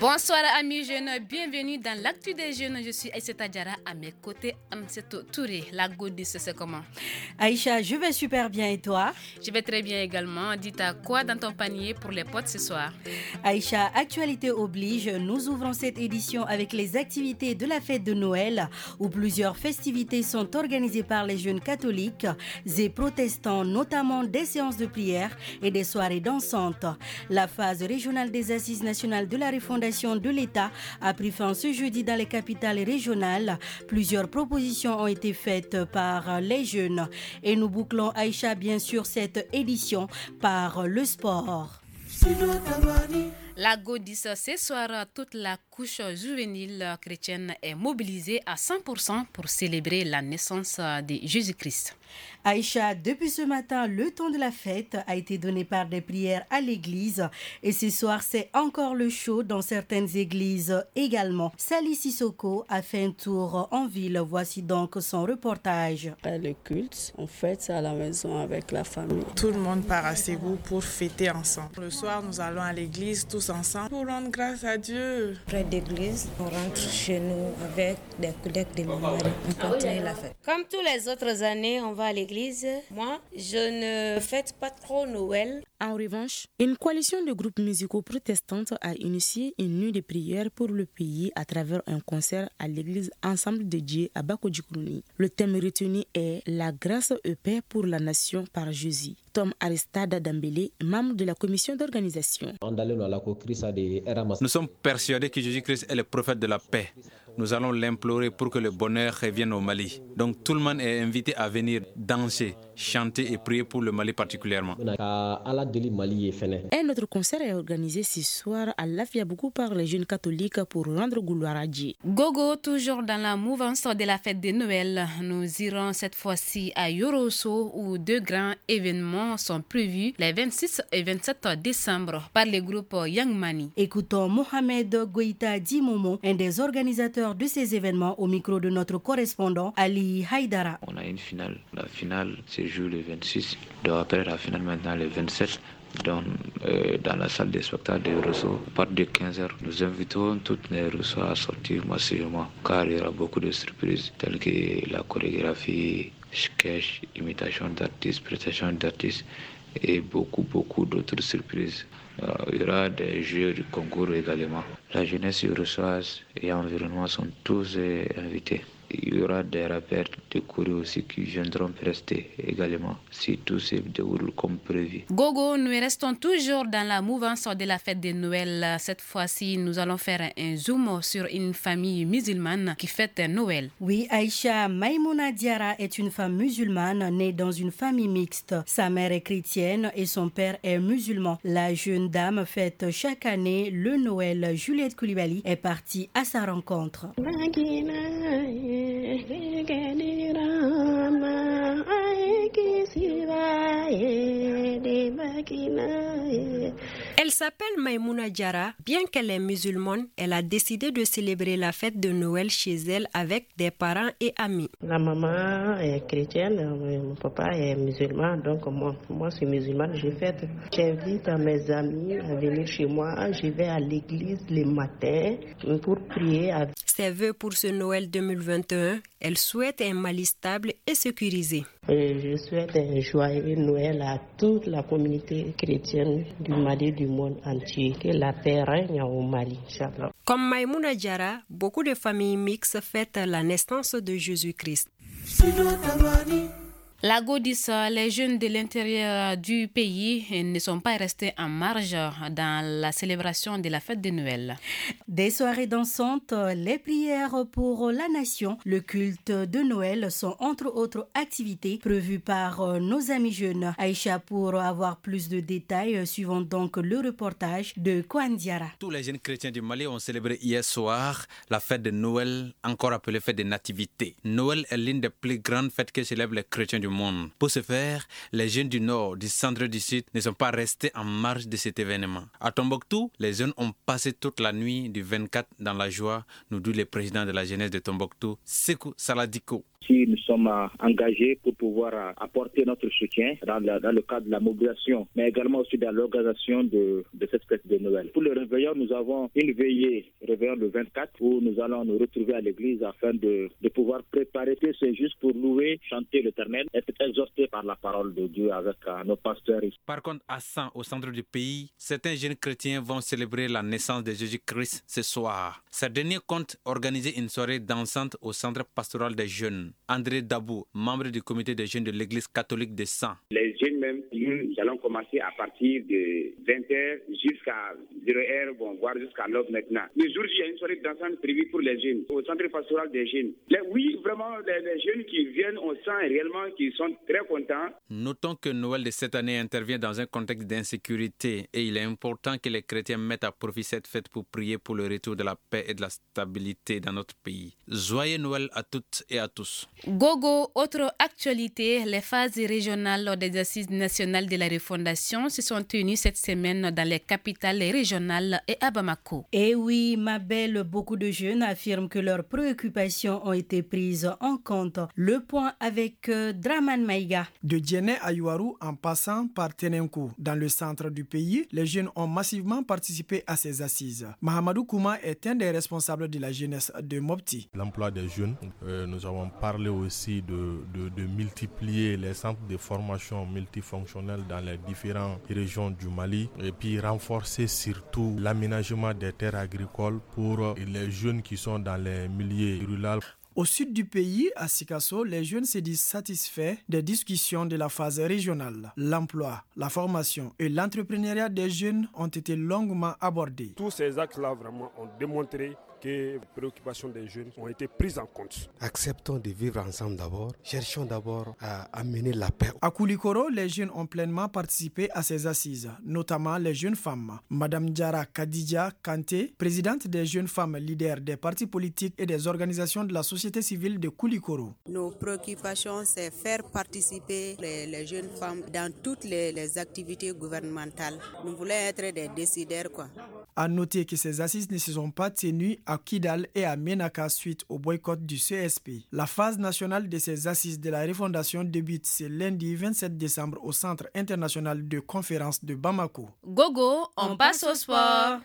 Bonsoir amis jeunes, bienvenue dans l'actu des jeunes. Je suis Aïssata Diarra, à mes côtés Amseto Touré. La Godis, c'est comment? Aïcha, je vais super bien et toi? Je vais très bien également. Dis-toi quoi dans ton panier pour les potes ce soir? Aïcha, actualité oblige, nous ouvrons cette édition avec les activités de la fête de Noël où plusieurs festivités sont organisées par les jeunes catholiques et protestants, notamment des séances de prière et des soirées dansantes. La phase régionale des assises nationales de la refondation de l'État a pris fin ce jeudi dans les capitales régionales. Plusieurs propositions ont été faites par les jeunes. Et nous bouclons, Aïcha, bien sûr, cette édition par le sport. La Godis, ce soir, toute la couche juvénile chrétienne est mobilisée à 100% pour célébrer la naissance de Jésus-Christ. Aïcha, depuis ce matin, le temps de la fête a été donné par des prières à l'église et ce soir, c'est encore le show dans certaines églises également. Sally Sissoko a fait un tour en ville. Voici donc son reportage. Le culte, on fête ça à la maison avec la famille. Tout le monde part à Ségou pour fêter ensemble. Le soir, nous allons à l'église tous ensemble pour rendre grâce à Dieu. Près d'église, on rentre chez nous avec des collègues de mon mari. On continue la fête. Comme tous les autres années, on va à l'église. Moi, je ne fête pas trop Noël. En revanche, une coalition de groupes musicaux protestants a initié une nuit de prière pour le pays à travers un concert à l'église Ensemble de Dieu à Bakodjikourouni. Le thème retenu est La grâce et paix pour la nation par Jésus. Tom Aristide Dambélé, membre de la commission d'organisation. Nous sommes persuadés que Jésus-Christ est le prophète de la paix. Nous allons l'implorer pour que le bonheur revienne au Mali. Donc tout le monde est invité à venir danser, chanter et prier pour le Mali particulièrement. Un autre concert est organisé ce soir à Lafiabougou par les jeunes catholiques pour rendre gloire à Dieu. Gogo, toujours dans la mouvance de la fête de Noël, nous irons cette fois-ci à Yorosso où deux grands événements sont prévus les 26 et 27 décembre par le groupe Young Money. Écoutons Mohamed Goïta Dimomo, un des organisateurs de ces événements au micro de notre correspondant Ali Haïdara. On a une finale. La finale se joue le 26. Donc après la finale maintenant le 27. Dans la salle des spectacles de Rousseau, à partir de 15h, nous invitons toutes les Rousseau à sortir massivement car il y aura beaucoup de surprises telles que la chorégraphie, sketch, imitation d'artistes, prestation d'artistes et beaucoup d'autres surprises. Il y aura des jeux de concours également. La jeunesse roussoise et l'environnement sont tous invités. Il y aura des rappeurs de Corée aussi qui viendront prester également si tout se déroule comme prévu. Gogo, nous restons toujours dans la mouvance de la fête de Noël. Cette fois-ci, nous allons faire un zoom sur une famille musulmane qui fête Noël. Oui, Aïcha Maïmouna Diarra est une femme musulmane née dans une famille mixte. Sa mère est chrétienne et son père est musulman. La jeune dame fête chaque année le Noël. Juliette Koulibaly est partie à sa rencontre. Elle s'appelle Maïmouna Diarra. Bien qu'elle est musulmane, elle a décidé de célébrer la fête de Noël chez elle avec des parents et amis. La maman est chrétienne, mon papa est musulman, donc moi je suis musulmane, je fête. J'invite mes amis à venir chez moi, je vais à l'église le matin pour prier. Ses vœux pour ce Noël 2021, elle souhaite un Mali stable et sécurisé. Je souhaite un joyeux Noël à toute la communauté chrétienne du Mali, du monde entier. Que la paix règne au Mali, Inch'Allah. Comme Maïmouna Diarra, beaucoup de familles mixtes fêtent la naissance de Jésus-Christ. La Godis, les jeunes de l'intérieur du pays ne sont pas restés en marge dans la célébration de la fête de Noël. Des soirées dansantes, les prières pour la nation, le culte de Noël sont entre autres activités prévues par nos amis jeunes. Aïcha, pour avoir plus de détails, suivons donc le reportage de Kouan Diarra. Tous les jeunes chrétiens du Mali ont célébré hier soir la fête de Noël, encore appelée fête des nativités. Noël est l'une des plus grandes fêtes que célèbrent les chrétiens du monde. Pour ce faire, les jeunes du Nord, du Centre et du Sud ne sont pas restés en marge de cet événement. À Tombouctou, les jeunes ont passé toute la nuit du 24 dans la joie, nous dit le président de la jeunesse de Tombouctou, Sekou Saladiko. Si nous sommes engagés pour pouvoir apporter notre soutien dans le cadre de la mobilisation, mais également aussi dans l'organisation de cette fête de Noël. Pour le réveillon, nous avons une veillée réveillon le 24 où nous allons nous retrouver à l'église afin de pouvoir préparer. C'est juste pour louer, chanter l'Éternel, être exhorté par la parole de Dieu avec nos pasteurs. Par contre, à San, au centre du pays, certains jeunes chrétiens vont célébrer la naissance de Jésus-Christ ce soir. Ces derniers comptent organiser une soirée dansante au centre pastoral des jeunes. André Dabou, membre du comité des jeunes de l'église catholique de San. Les jeunes même, nous allons commencer à partir de 20h jusqu'à 0h, voire jusqu'à l'aube maintenant. Le jour J, il y a une soirée dansante prévue pour les jeunes, au centre pastoral des jeunes. Oui, vraiment, les jeunes qui viennent, on sent réellement qu'ils sont très contents. Notons que Noël de cette année intervient dans un contexte d'insécurité et il est important que les chrétiens mettent à profit cette fête pour prier pour le retour de la paix et de la stabilité dans notre pays. Joyeux Noël à toutes et à tous. Gogo, autre actualité, les phases régionales des assises nationales de la refondation se sont tenues cette semaine dans les capitales régionales et à Bamako. Et oui, ma belle, beaucoup de jeunes affirment que leurs préoccupations ont été prises en compte. Le point avec Draman Maïga. De Djenné à Yuaru en passant par Tenenkou, dans le centre du pays, les jeunes ont massivement participé à ces assises. Mahamadou Kouma est un des responsables de la jeunesse de Mopti. L'emploi des jeunes, nous avons parlé aussi de multiplier les centres de formation multifonctionnels dans les différentes régions du Mali et puis renforcer surtout l'aménagement des terres agricoles pour les jeunes qui sont dans les milieux ruraux. Au sud du pays, à Sikasso, les jeunes se disent satisfaits des discussions de la phase régionale. L'emploi, la formation et l'entrepreneuriat des jeunes ont été longuement abordés. Tous ces actes-là vraiment ont démontré que les préoccupations des jeunes ont été prises en compte. Acceptons de vivre ensemble d'abord. Cherchons d'abord à amener la paix. À Koulikoro, les jeunes ont pleinement participé à ces assises, notamment les jeunes femmes. Madame Diara Kadidja Kanté, présidente des jeunes femmes leaders des partis politiques et des organisations de la société civile de Koulikoro. Nos préoccupations, c'est faire participer les jeunes femmes dans toutes les activités gouvernementales. Nous voulons être des décideurs, quoi. À noter que ces assises ne se sont pas tenues à Kidal et à Menaka suite au boycott du CSP. La phase nationale de ces assises de la refondation débute ce lundi 27 décembre au Centre international de conférence de Bamako. Gogo, on passe au sport.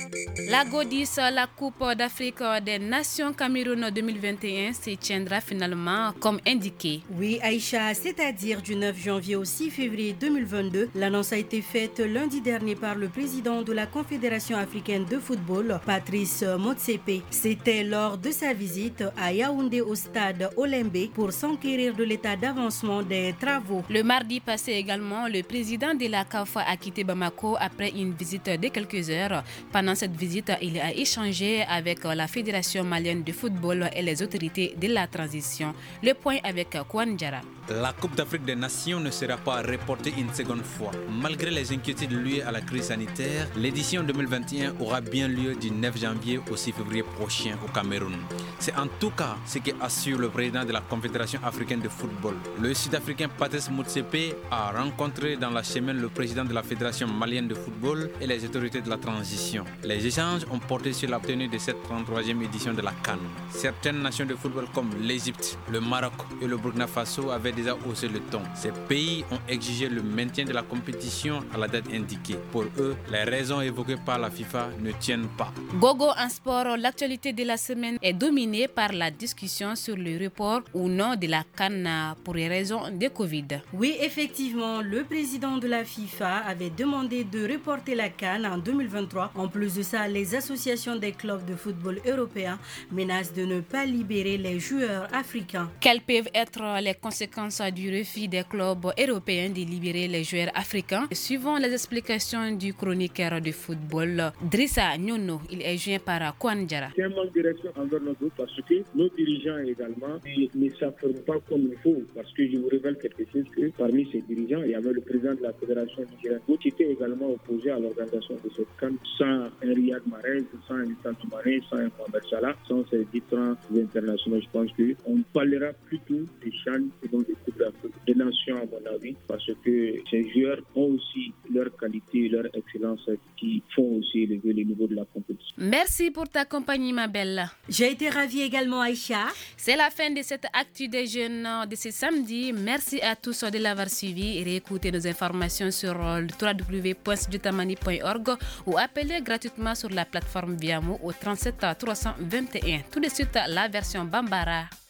La Godis, la Coupe d'Afrique des Nations Cameroun 2021 se tiendra finalement comme indiqué. Oui, Aïcha, c'est-à-dire du 9 janvier au 6 février 2022. L'annonce a été faite lundi dernier par le président de la Confédération africaine de football, Patrice Motsepe. C'était lors de sa visite à Yaoundé au stade Olembe pour s'enquérir de l'état d'avancement des travaux. Le mardi passé également, le président de la CAF a quitté Bamako après une visite de quelques heures. Pendant cette visite, il a échangé avec la Fédération malienne de football et les autorités de la transition. Le point avec Kwan Diarra. La Coupe d'Afrique des Nations ne sera pas reportée une seconde fois. Malgré les inquiétudes liées à la crise sanitaire, l'édition 2021 aura bien lieu du 9 janvier au 6 février prochain au Cameroun. C'est en tout cas ce qu'assure le président de la Confédération africaine de football. Le Sud-Africain Patrice Motsepe a rencontré dans la semaine le président de la Fédération malienne de football et les autorités de la transition. Les échanges ont porté sur la tenue de cette 33e édition de la CAN. Certaines nations de football comme l'Égypte, le Maroc et le Burkina Faso avaient déjà haussé le ton. Ces pays ont exigé le maintien de la compétition à la date indiquée. Pour eux, les raisons évoquées par la FIFA ne tiennent pas. Gogo en sport, l'actualité de la semaine est dominée par la discussion sur le report ou non de la CAN pour les raisons de Covid. Oui, effectivement, le président de la FIFA avait demandé de reporter la CAN en 2023. En plus de ça, les associations des clubs de football européens menacent de ne pas libérer les joueurs africains. Quelles peuvent être les conséquences du refus des clubs européens de libérer les joueurs africains? Suivant les explications du chroniqueur de football, Drissa Nyono, il est joint par Kwan Diarra. C'est un manque de respect envers nos groupes parce que nos dirigeants également ne s'affirment pas comme il faut. Parce que je vous révèle quelque chose que parmi ces dirigeants, il y avait le président de la Fédération nigérienne qui était également opposé à l'organisation de cette CAN sans un Riyad Mahrez, sans un Sadio Mané, sans un Mohamed Salah, sans ces différents internationaux. Je pense qu'on parlera plutôt des CHAN et donc des des nations, à mon avis, parce que ces joueurs ont aussi leur qualité, leur excellence qui font aussi élever le niveau de la compétition. Merci pour ta compagnie, ma belle. J'ai été ravie également, Aïcha. C'est la fin de cette Actu des jeunes de ce samedi. Merci à tous de l'avoir suivi et réécoutez nos informations sur le www.studiotamani.org ou appelez gratuitement sur la plateforme Viamo au 37 321. Tout de suite, la version Bambara.